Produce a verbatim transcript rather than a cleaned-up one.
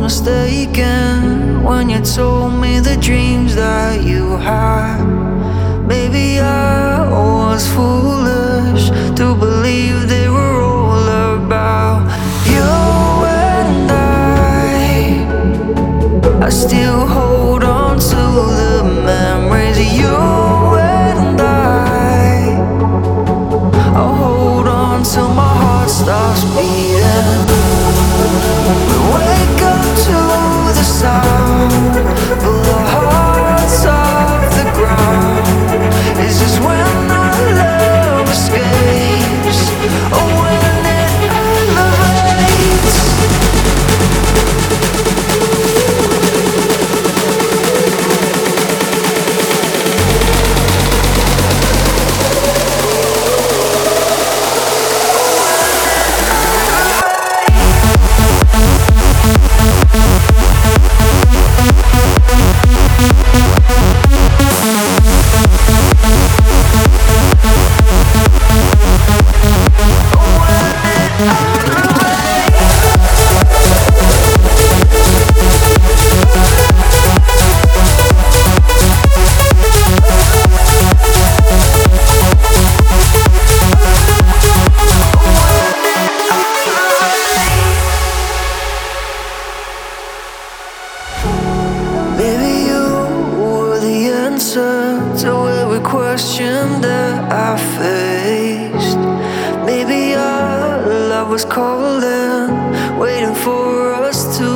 mistaken when you told me the dreams that you had. Maybe I was foolish to believe they were all about you and I. I still hold on to the memories of you and I. I'll hold on till my heart stops beating. We wake up to the sound, pull our hearts off the ground. Is this when our love escapes, or when it elevates? Baby, you were the answer to every question that I faced. Maybe our love was calling, waiting for us to